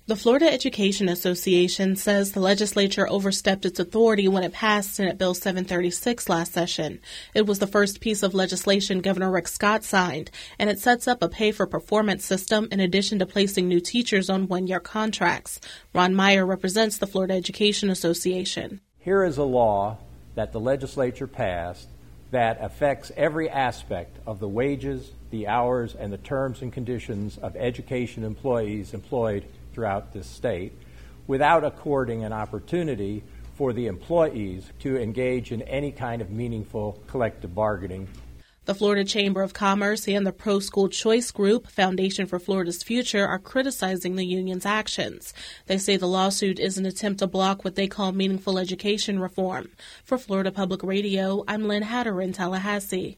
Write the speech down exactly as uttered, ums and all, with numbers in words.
The Florida Education Association says the legislature overstepped its authority when it passed Senate Bill seven thirty-six last session. It was the first piece of legislation Governor Rick Scott signed, and it sets up a pay-for-performance system in addition to placing new teachers on one-year contracts. Ron Meyer represents the Florida Education Association. Here is a law that the legislature passed that affects every aspect of the wages, the hours, and the terms and conditions of education employees employed throughout this state, without according an opportunity for the employees to engage in any kind of meaningful collective bargaining. The Florida Chamber of Commerce and the Pro School Choice Group, Foundation for Florida's Future, are criticizing the union's actions. They say the lawsuit is an attempt to block what they call meaningful education reform. For Florida Public Radio, I'm Lynn Hatter in Tallahassee.